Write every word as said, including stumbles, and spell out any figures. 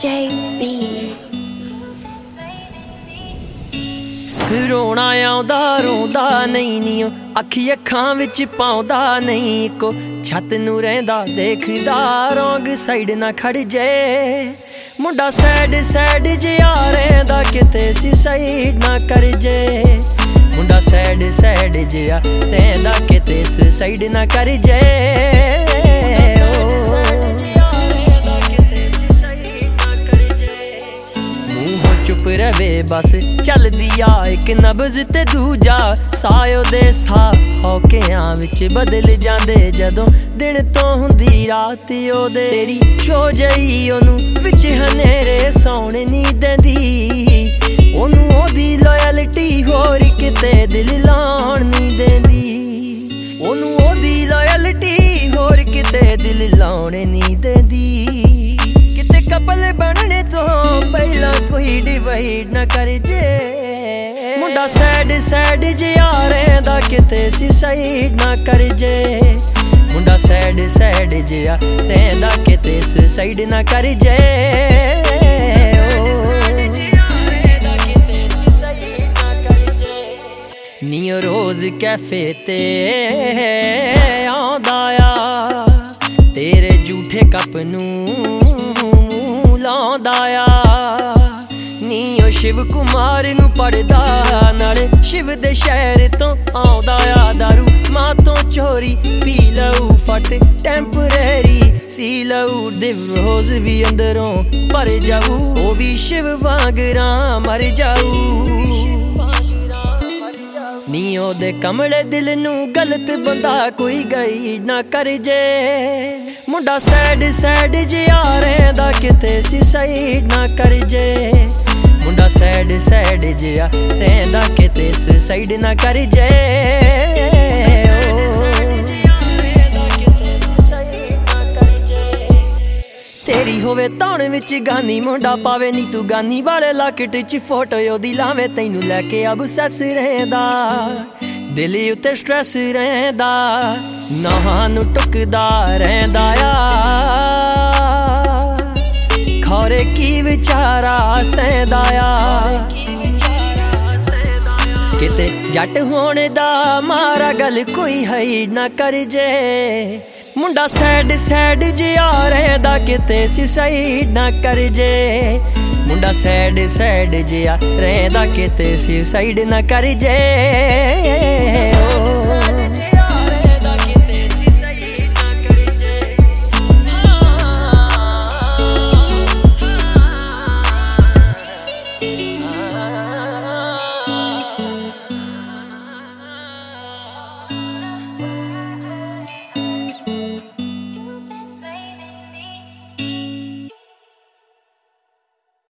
J B रोना आउंदा रोंदा नहीं नी अखी अखां विच पाउंदा नहीं को छत नूं रहिंदा देखदा रोंग साइड ना खड़ जे मुंडा सैड सैड जिहा रहिंदा किते सी साइड ना कर जे मुंडा सैड सैड जिहा रहिंदा किते सी साइड ना कर जे चुप रवे बस चल दिया एक नब्ज ते दूजा सायो दे सा हौकियां विच बदल जांदे जदों दिन तो हुंदी रात ओदे तेरी शो जई ओनू विच हनेरे सौणे नी देंदी ओनू ओदी लॉयल्टी होर किते दिल लाउण नी देंदी ओनू ओदी लॉयल्टी होर किते दिल लाउण नी देंदी किते कपल बनने तो पहला कोई डिवाइड ना कर जे मुंडा सैड सैड जिहा रहिंदा किते सी साइड ना कर जे मुंडा सैड सैड जिहा रहिंदा किते सी साइड ना कर जे नीओ रोज कैफे ते आउंदा आ तेरे झूठे कप नूं लाउंदा आ नीओ शिव कुमार नूं पढ़दा नाले शिव दे शहर तो आउंदा आ दारू मां तो चोरी पी लऊ फट टैंपरेरी सी लऊ दिल रोज भी अंदरों भर जाऊ ओ भी शिव वांगरां मर जाऊ नीओ दे कमले दिल नूं गलत बंदा कोई गई ना कर जे मुंडा सैड सैड जिहा रहिंदा किते सी साइड ना कर जे मुंडा सैड सैड जिहा रहिंदा किते सी साइड ना कर जे तेरी होवे ताण विच गानी मुंडा पावे नी तू गानी वाले लाकेट च फोटो ओदी लावे तैनू लैके अबसैस रहिंदा दिल उत्ते स्ट्रैस रहिंदा नाहां नूं टुकदा रहिंदा आ खौरे की विचारा सैंदा आ किते जट होने दा मारा गल कोई है ना कर जे मुंडा सैड सैड जिहा रहिंदा किते सी साइड ना कर जे मुंडा सैड सैड जिहा रहिंदा किते सी साइड ना कर जे Ah